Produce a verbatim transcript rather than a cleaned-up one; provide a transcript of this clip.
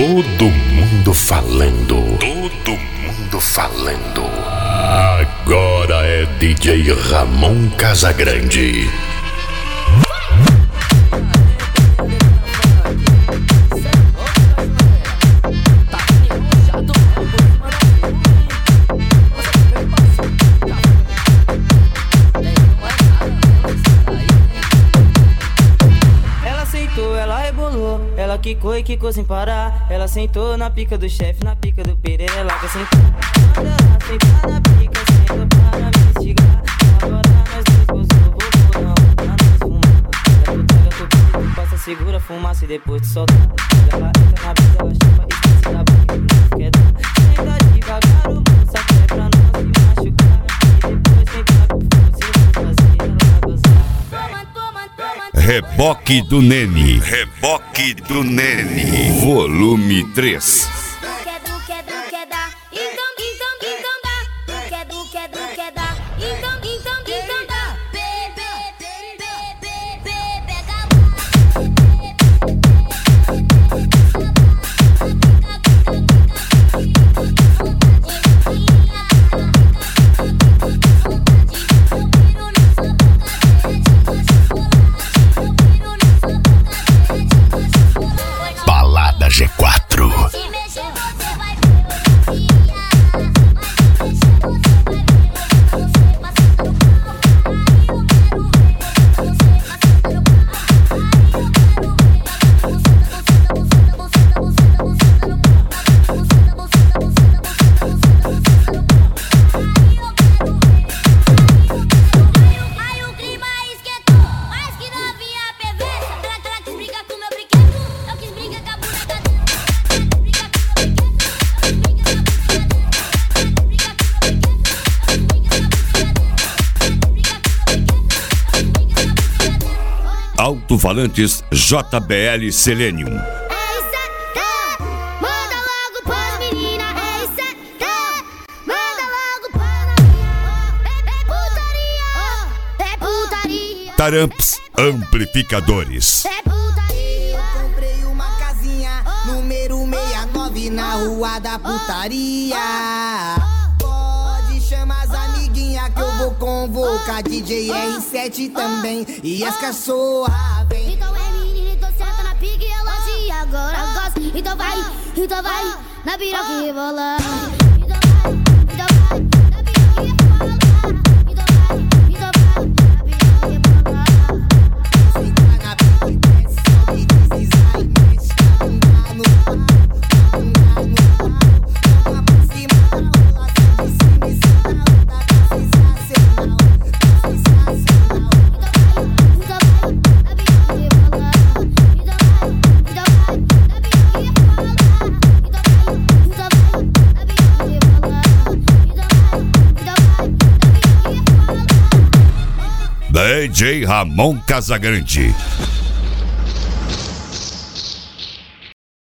Todo mundo falando. Todo mundo falando. Agora é D J Ramon Casagrande. Ela quicou e quicou sem parar. Ela sentou na pica do chefe, na pica do Pereira. Ela sentou, quando ela sentar na pica, senta para me instigar. Agora nós dois gozou, vou não, pra nós fumar. Pega tu, pega tu, pega tu, passa, segura a fumaça e depois te solta. Ela entra na brisa, ela chupa, esquece da boca que não quer dar. Senta devagar, o moço até pra não se machucar. E depois senta com força, se fazer ela vai gozar. Reboque do Nene. Reboque do Nene. Volume três. Quer do, quer do, quer dar. Então, então, então dá. Quer do, quer do, quer dar. Então, então, então dá. Bebê, bebê, bebê, pega Balada G quatro. Alto-falantes J B L Selenium. Taramps Amplificadores. É putaria. Eu comprei uma casinha, número sessenta e nove, na rua da putaria. Pode chamar as amiguinhas que eu vou convocar. D J R sete também e as cachorras vem. Então é menina, então senta na pica e ela se agora gosta. Então vai, então vai, na piroca e rebola. Então vai, então vai, na piroca e rebola. Então vai, então vai, na piroca e rebola. Senta na pica e desce, sobe, deslizar e mexe a bunda no pau, a bunda no pau. Toma por cima da rola, de cima e cima da outra, tá sensacional, tá sensacional. Então vai, então vai, na piroca e rebola. Então vai, então vai, na piroca e rebola. Então vai, então vai, na piroca e rebola. Então vai, então vai, na piroca e rebola. D J Ramon Casagrande.